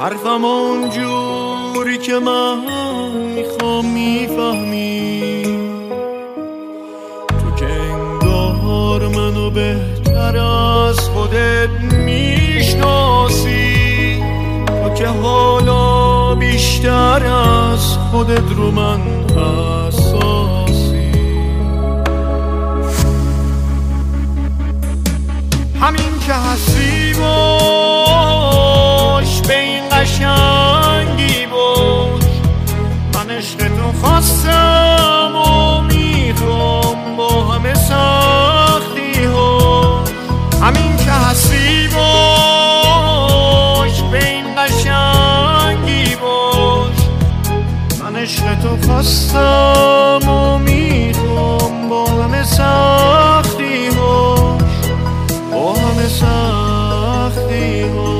حرفم اونجوری که من میخوام میفهمی، تو که انگار منو بهتر از خودت میشناسی، تو که حالا بیشتر از خودت رو من حساسی. همین که هستی باش، به این قشنگی باش، من عشق تو خواستم و میخوام با همه سختی ها. همین که هستی باش، به این قشنگی باش، من عشق تو خواستم و میخوام با همه سختی ها، با همه سختی ها.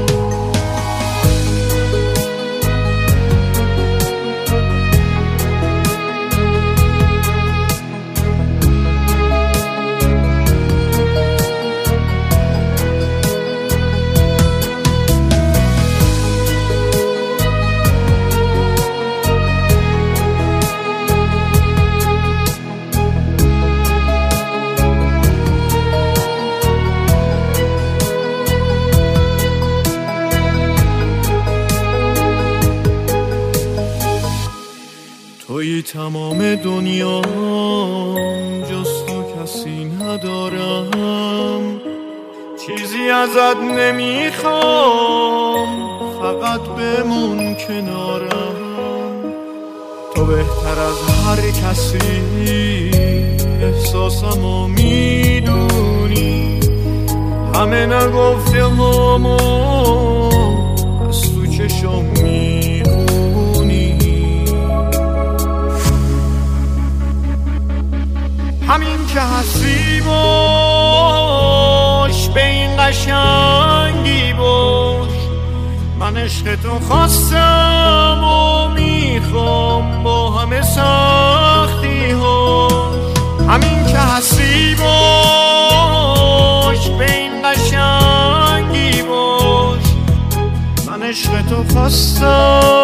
توی تمام دنیا جز تو کسی ندارم، چیزی ازت نمیخوام، فقط بمون کنارم. تو بهتر از هر کسی احساسمو میدونی، همه نگفته همو از تو چشم میخونی. همین که هستی باش، به این قشنگی باش، من عشق تو خواستم و میخوام با همه سختی ها. همین که هستی باش، به این قشنگی باش، من عشق تو خواستم